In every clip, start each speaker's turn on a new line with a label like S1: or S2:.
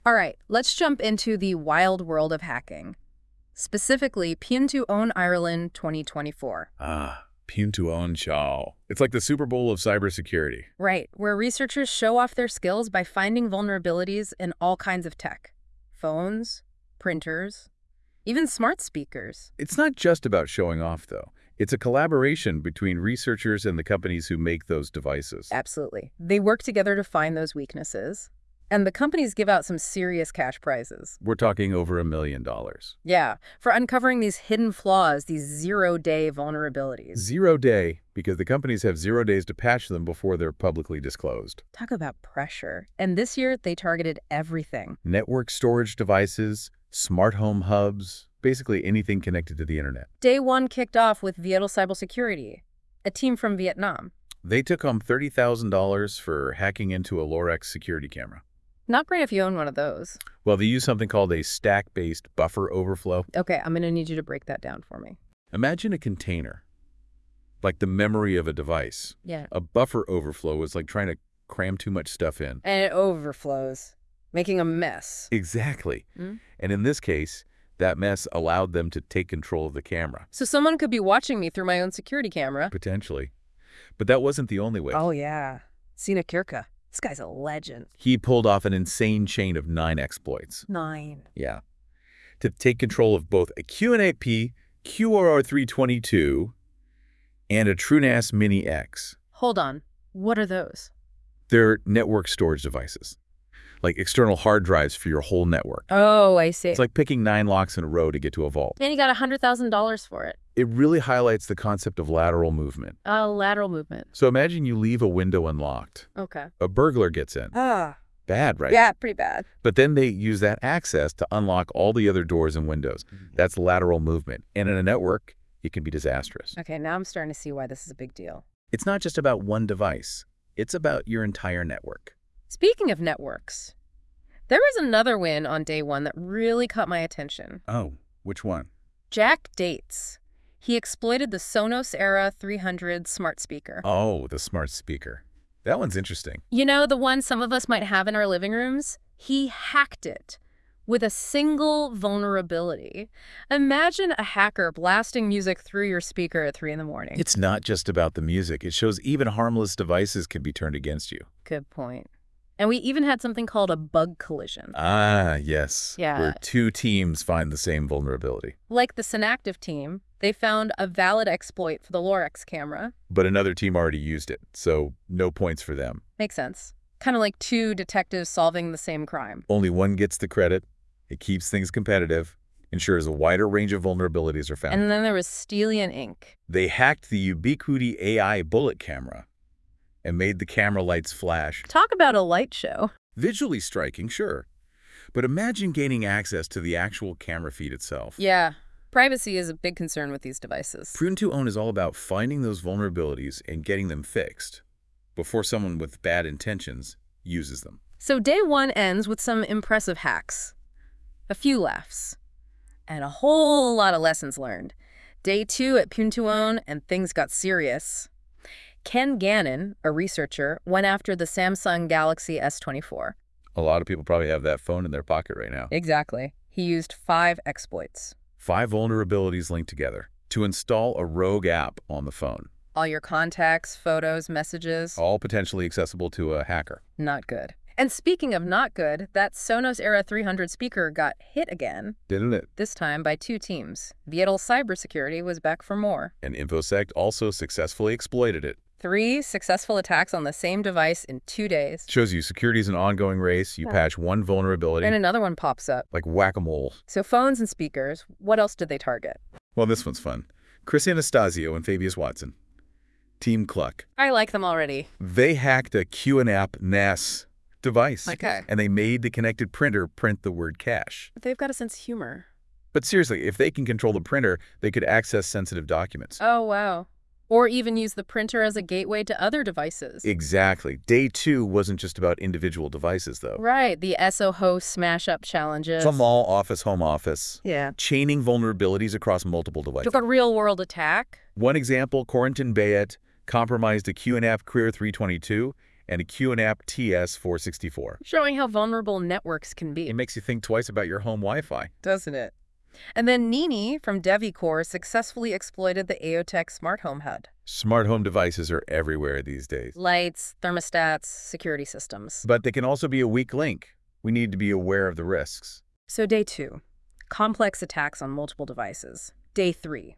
S1: All right, let's jump into the wild world of hacking. Specifically, Pin to Own Ireland 2024.
S2: Ah, Pin to Own Chao. It's like the Super Bowl of cybersecurity.
S1: Right, where researchers show off their skills by finding vulnerabilities in all kinds of tech. Phones, printers, even smart speakers.
S2: It's not just about showing off, though. It's a collaboration between researchers and the companies who make those devices.
S1: Absolutely. They work together to find those weaknesses. And the companies give out some serious cash prizes.
S2: We're talking over $1 million.
S1: Yeah, for uncovering these hidden flaws, these zero-day vulnerabilities.
S2: 0 day, because the companies have 0 days to patch them before they're publicly disclosed.
S1: Talk about pressure. And this year, they targeted everything.
S2: Network storage devices, smart home hubs, basically anything connected to the internet.
S1: Day one kicked off with Viettel Cybersecurity, a team from Vietnam.
S2: They took home $30,000 for hacking into a Lorex security camera.
S1: Not great if you own one of those.
S2: Well, they use something called a stack-based buffer overflow.
S1: Okay, I'm going to need you to break that down for me.
S2: Imagine a container, like the memory of a device.
S1: Yeah.
S2: A buffer overflow is like trying to cram too much stuff in.
S1: And it overflows, making a mess.
S2: Exactly. And in this case, that mess allowed them to take control of the camera.
S1: So someone could be watching me through my own security camera.
S2: Potentially. But that wasn't the only way.
S1: Oh, yeah. Sina Kirka. This guy's a legend.
S2: He pulled off an insane chain of 9 exploits.
S1: 9.
S2: Yeah. To take control of both a QNAP, QRR322, and a TrueNAS Mini X.
S1: Hold on. What are those?
S2: They're network storage devices, like external hard drives for your whole network.
S1: Oh, I see.
S2: It's like picking 9 locks in a row to get to a vault.
S1: And you got $100,000 for it.
S2: It really highlights the concept of lateral movement.
S1: Lateral movement.
S2: So imagine you leave a window unlocked.
S1: Okay.
S2: A burglar gets in. Bad, right?
S1: Yeah, pretty bad.
S2: But then they use that access to unlock all the other doors and windows. That's lateral movement. And in a network, it can be disastrous.
S1: Okay, now I'm starting to see why this is a big deal.
S2: It's not just about one device. It's about your entire network.
S1: Speaking of networks, there was another win on day one that really caught my attention.
S2: Oh, which one?
S1: Jack Dates. He exploited the Sonos Era 300 smart speaker.
S2: Oh, the smart speaker. That one's interesting.
S1: You know, the one some of us might have in our living rooms? He hacked it with a single vulnerability. Imagine a hacker blasting music through your speaker at 3 in the morning.
S2: It's not just about the music. It shows even harmless devices can be turned against you.
S1: Good point. And we even had something called a bug collision.
S2: Ah, yes.
S1: Yeah.
S2: Where 2 teams find the same vulnerability.
S1: Like the Synactive team, they found a valid exploit for the Lorex camera.
S2: But another team already used it, so no points for them.
S1: Makes sense. Kind of like 2 detectives solving the same crime.
S2: Only one gets the credit. It keeps things competitive, ensures a wider range of vulnerabilities are found.
S1: And then there was Stelian Inc.
S2: They hacked the Ubiquiti AI bullet camera and made the camera lights flash.
S1: Talk about a light show.
S2: Visually striking, sure. But imagine gaining access to the actual camera feed itself.
S1: Yeah, privacy is a big concern with these devices.
S2: Prudent to Own is all about finding those vulnerabilities and getting them fixed before someone with bad intentions uses them.
S1: So day one ends with some impressive hacks, a few laughs, and a whole lot of lessons learned. Day 2 at Pune to Own, and things got serious. Ken Gannon, a researcher, went after the Samsung Galaxy S24.
S2: A lot of people probably have that phone in their pocket right now.
S1: Exactly. He used 5 exploits.
S2: 5 vulnerabilities linked together to install a rogue app on the phone.
S1: All your contacts, photos, messages.
S2: All potentially accessible to a hacker.
S1: Not good. And speaking of not good, that Sonos Era 300 speaker got hit again.
S2: Didn't it?
S1: This time by 2 teams. Viettel Cybersecurity was back for more.
S2: And InfoSec also successfully exploited it.
S1: 3 successful attacks on the same device in 2 days.
S2: Shows you security is an ongoing race. You patch one vulnerability.
S1: And another one pops up.
S2: Like whack-a-mole.
S1: So phones and speakers, what else did they target?
S2: Well, this one's fun. Chris Anastasio and Fabius Watson. Team Cluck.
S1: I like them already.
S2: They hacked a QNAP NAS device.
S1: Okay.
S2: And they made the connected printer print the word cache.
S1: But they've got a sense of humor.
S2: But seriously, if they can control the printer, they could access sensitive documents.
S1: Oh, wow. Or even use the printer as a gateway to other devices.
S2: Exactly. Day 2 wasn't just about individual devices, though.
S1: Right, the SOHO smash-up challenges.
S2: From all office, home office.
S1: Yeah.
S2: Chaining vulnerabilities across multiple devices.
S1: Took a real-world attack.
S2: One example, Corentin Bayet compromised a QNAP Queer 322 and a QNAP TS464.
S1: Showing how vulnerable networks can be.
S2: It makes you think twice about your home Wi-Fi.
S1: Doesn't it? And then Nini from DeviCore successfully exploited the AOTech Smart Home HUD.
S2: Smart home devices are everywhere these days.
S1: Lights, thermostats, security systems.
S2: But they can also be a weak link. We need to be aware of the risks.
S1: So day 2, complex attacks on multiple devices. Day 3.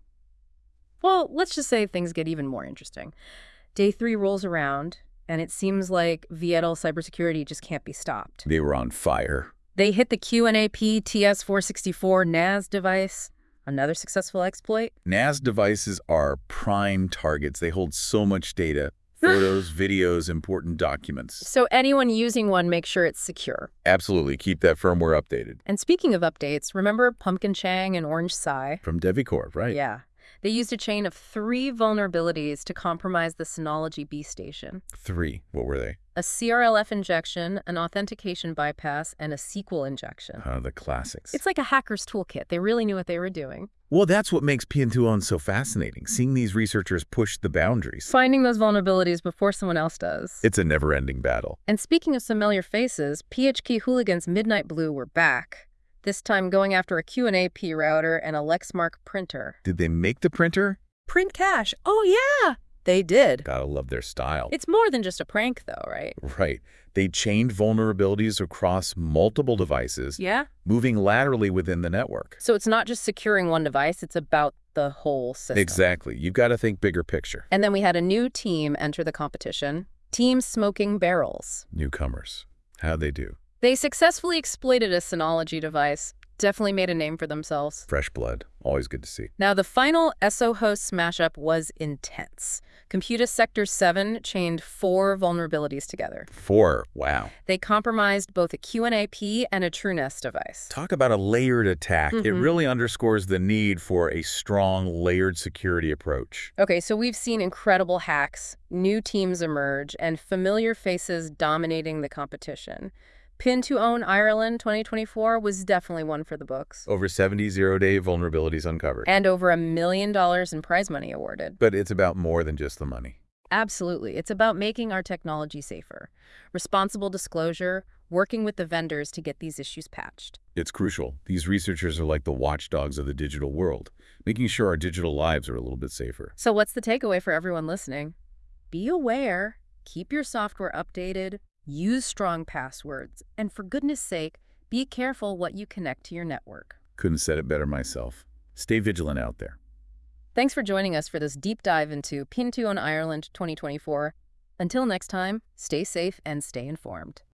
S1: Well, let's just say things get even more interesting. Day 3 rolls around, and it seems like Viettel cybersecurity just can't be stopped.
S2: They were on fire.
S1: They hit the QNAP TS464 NAS device, another successful exploit.
S2: NAS devices are prime targets. They hold so much data, photos, videos, important documents.
S1: So anyone using one, make sure it's secure.
S2: Absolutely. Keep that firmware updated.
S1: And speaking of updates, remember Pumpkin Chang and Orange Sai?
S2: From DeviCore, right?
S1: Yeah. They used a chain of 3 vulnerabilities to compromise the Synology B station.
S2: 3. What were they?
S1: A CRLF injection, an authentication bypass, and a SQL injection.
S2: The classics.
S1: It's like a hacker's toolkit. They really knew what they were doing.
S2: Well, that's what makes Pyeongtaeon so fascinating, seeing these researchers push the boundaries.
S1: Finding those vulnerabilities before someone else does.
S2: It's a never-ending battle.
S1: And speaking of familiar faces, PHK hooligans Midnight Blue were back. This time going after a QNAP router and a Lexmark printer.
S2: Did they make the printer?
S1: Print cash. Oh, yeah. They did.
S2: Gotta love their style.
S1: It's more than just a prank, though, right?
S2: Right. They chained vulnerabilities across multiple devices,
S1: Yeah.
S2: moving laterally within the network.
S1: So it's not just securing one device, it's about the whole system.
S2: Exactly. You've got to think bigger picture.
S1: And then we had a new team enter the competition. Team Smoking Barrels.
S2: Newcomers. How'd they do?
S1: They successfully exploited a Synology device. Definitely made a name for themselves.
S2: Fresh blood. Always good to see.
S1: Now, the final SO host smash-up was intense. Computa Sector 7 chained 4 vulnerabilities together.
S2: 4. Wow.
S1: They compromised both a QNAP and a TrueNAS device.
S2: Talk about a layered attack. It really underscores the need for a strong layered security approach.
S1: Okay, so we've seen incredible hacks, new teams emerge, and familiar faces dominating the competition. Pyeongtaeon Ireland 2024 was definitely one for the books.
S2: Over 70 zero-day vulnerabilities uncovered.
S1: And over $1 million in prize money awarded.
S2: But it's about more than just the money.
S1: Absolutely. It's about making our technology safer. Responsible disclosure, working with the vendors to get these issues patched.
S2: It's crucial. These researchers are like the watchdogs of the digital world, making sure our digital lives are a little bit safer.
S1: So what's the takeaway for everyone listening? Be aware, keep your software updated, use strong passwords, and for goodness sake, be careful what you connect to your network.
S2: Couldn't have said it better myself. Stay vigilant out there.
S1: Thanks for joining us for this deep dive into Pyeongtaeon Ireland 2024. Until next time, stay safe and stay informed.